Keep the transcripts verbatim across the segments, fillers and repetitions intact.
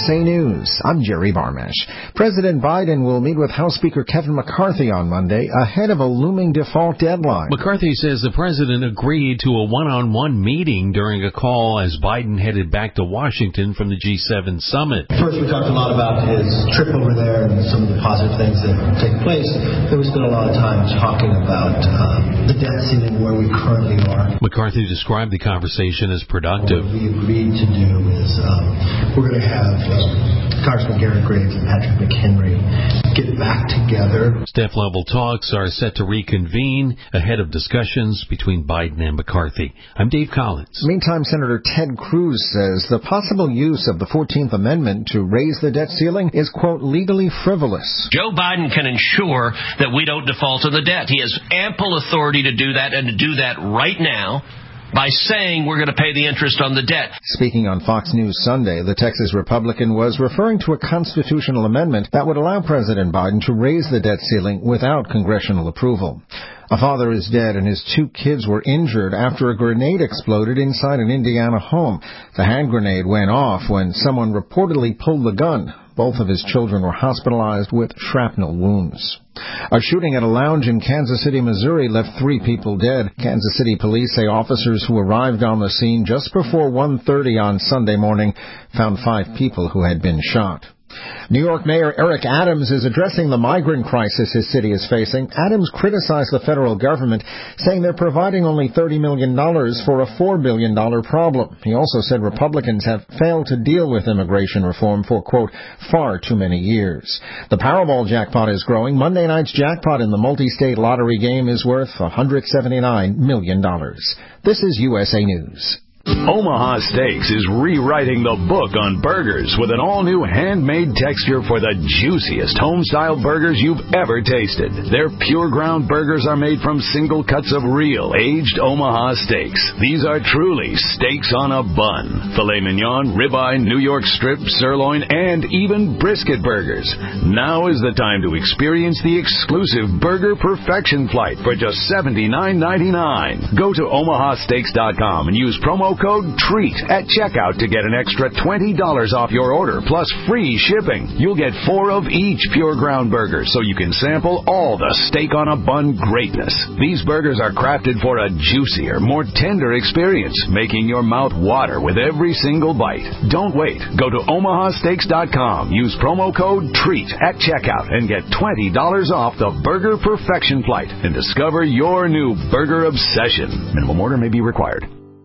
S A News, I'm Jerry Barmash. President Biden will meet with House Speaker Kevin McCarthy on Monday ahead of a looming default deadline. McCarthy says the president agreed to a one-on-one meeting during a call as Biden headed back to Washington from the G seven summit. First, we talked a lot about his trip over there and some of the positive things that take place. Then we spent a lot of time talking about uh, the debt ceiling, where we currently are. McCarthy described the conversation as productive. What we agreed to do is um, we're going to have uh, Congressman Garrett Graves and Patrick McHenry get back together. Step-level talks are set to reconvene ahead of discussions between Biden and McCarthy. I'm Dave Collins. Meantime, Senator Ted Cruz says the possible use of the fourteenth Amendment to raise the debt ceiling is, quote, legally frivolous. Joe Biden can ensure that we don't default on the debt. He has ample authority to do that and to do that right now by saying we're going to pay the interest on the debt. Speaking on Fox News Sunday, the Texas Republican was referring to a constitutional amendment that would allow President Biden to raise the debt ceiling without congressional approval. A father is dead and his two kids were injured after a grenade exploded inside an Indiana home. The hand grenade went off when someone reportedly pulled the gun. Both of his children were hospitalized with shrapnel wounds. A shooting at a lounge in Kansas City, Missouri left three people dead. Kansas City police say officers who arrived on the scene just before one thirty on Sunday morning found five people who had been shot. New York Mayor Eric Adams is addressing the migrant crisis his city is facing. Adams criticized the federal government, saying they're providing only thirty million dollars for a four billion dollars problem. He also said Republicans have failed to deal with immigration reform for, quote, far too many years. The Powerball jackpot is growing. Monday night's jackpot in the multi-state lottery game is worth one hundred seventy-nine million dollars. This is U S A News. Omaha Steaks is rewriting the book on burgers with an all-new handmade texture for the juiciest home-style burgers you've ever tasted. Their pure ground burgers are made from single cuts of real, aged Omaha steaks. These are truly steaks on a bun. Filet mignon, ribeye, New York strip, sirloin, and even brisket burgers. Now is the time to experience the exclusive Burger Perfection Flight for just seventy-nine ninety-nine. Go to omaha steaks dot com and use promo code TREAT at checkout to get an extra twenty dollars off your order, plus free shipping. You'll get four of each pure ground burger, so you can sample all the steak on a bun greatness. These burgers are crafted for a juicier, more tender experience, making your mouth water with every single bite. Don't wait. Go to omaha steaks dot com, use promo code TREAT at checkout, and get twenty dollars off the Burger Perfection Flight and discover your new burger obsession. Minimum order may be required.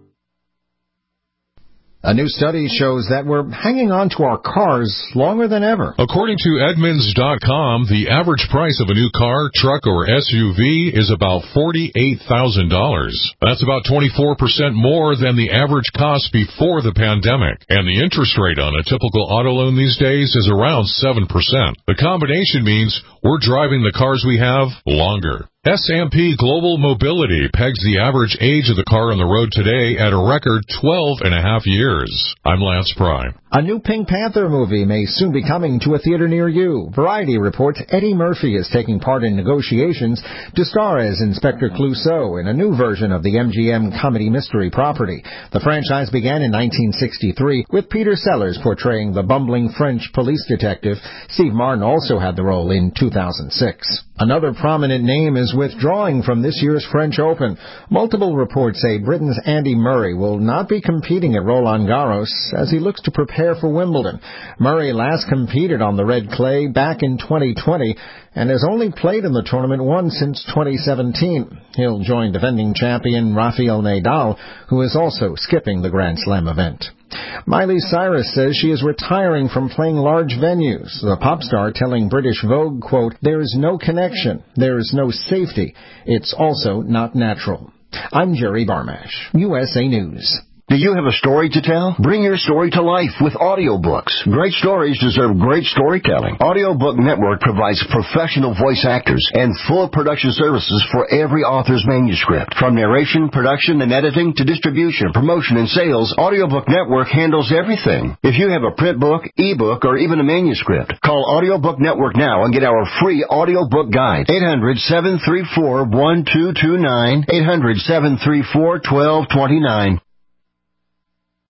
A new study shows that we're hanging on to our cars longer than ever. According to Edmunds dot com, the average price of a new car, truck, or S U V is about forty-eight thousand dollars. That's about twenty-four percent more than the average cost before the pandemic. And the interest rate on a typical auto loan these days is around seven percent. The combination means we're driving the cars we have longer. S and P Global Mobility pegs the average age of the car on the road today at a record twelve and a half years. I'm Lance Pry. A new Pink Panther movie may soon be coming to a theater near you. Variety reports Eddie Murphy is taking part in negotiations to star as Inspector Clouseau in a new version of the M G M comedy mystery property. The franchise began in nineteen sixty-three with Peter Sellers portraying the bumbling French police detective. Steve Martin also had the role in two thousand six. Another prominent name is withdrawing from this year's French Open. Multiple reports say Britain's Andy Murray will not be competing at Roland Garros as he looks to prepare for Wimbledon. Murray last competed on the red clay back in twenty twenty and has only played in the tournament once since twenty seventeen. He'll join defending champion Rafael Nadal, who is also skipping the Grand Slam event. Miley Cyrus says she is retiring from playing large venues. The pop star telling British Vogue, quote, "There is no connection. There is no safety. It's also not natural." I'm Jerry Barmash, U S A News. Do you have a story to tell? Bring your story to life with audiobooks. Great stories deserve great storytelling. Audiobook Network provides professional voice actors and full production services for every author's manuscript. From narration, production, and editing to distribution, promotion, and sales, Audiobook Network handles everything. If you have a print book, ebook, or even a manuscript, call Audiobook Network now and get our free audiobook guide. eight hundred, seven three four, one two two nine, eight hundred, seven three four, one two two nine.